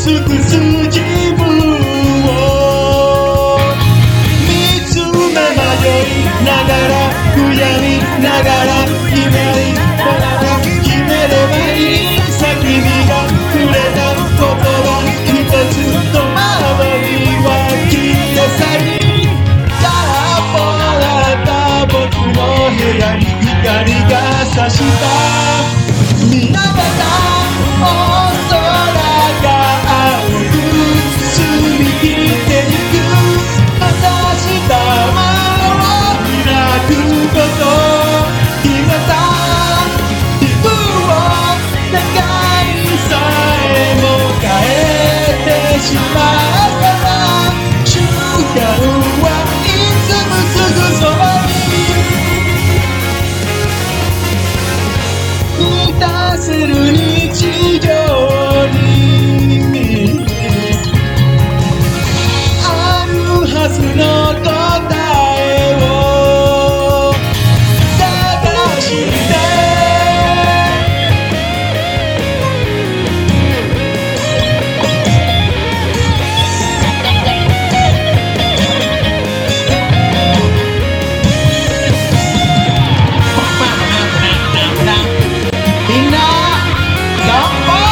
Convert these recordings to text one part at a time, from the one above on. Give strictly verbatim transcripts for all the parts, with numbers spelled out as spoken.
尽くす自分を見つめ迷いながら悔やみながら決めいながら決めればいいさ君がくれた言葉一つとままには消え去り空っぽだった僕の部屋に光が差した見上げた大空が青く澄み切ってゆくまたした間を開くこと決めた自分を願いさえも変えてしまった瞬間はいつもすぐそばに満たせる日常にあるはずの答えを探してみんな乾杯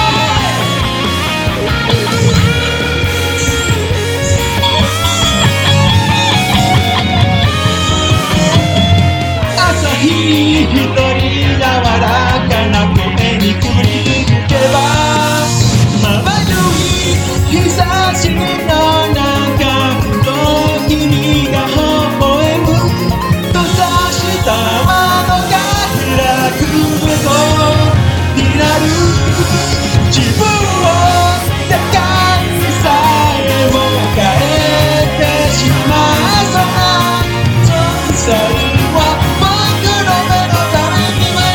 朝日一人柔らかな声に振り向けばまばゆい日差しの中ふと君が微笑む閉ざした窓が開くことになる自分を願いさえも変えてしまいそうな存在は僕の目のためには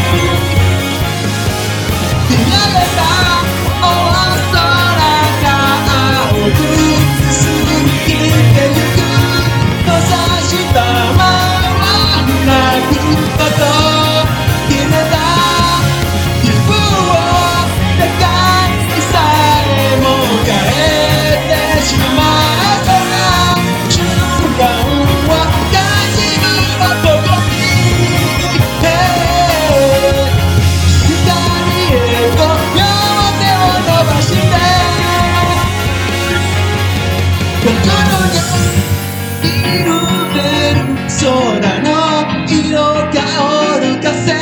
見上げた大空が青く澄み切ってゆく閉ざしたままなくこと決めた自分を願いさえも変えてしまいそうな瞬間は感じる男に光へと両手を伸ばして心に色出る空の色が織る風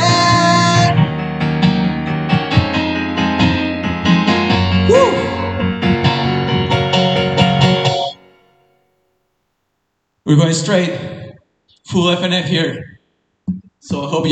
We're going straight, full F N F here. So I hope you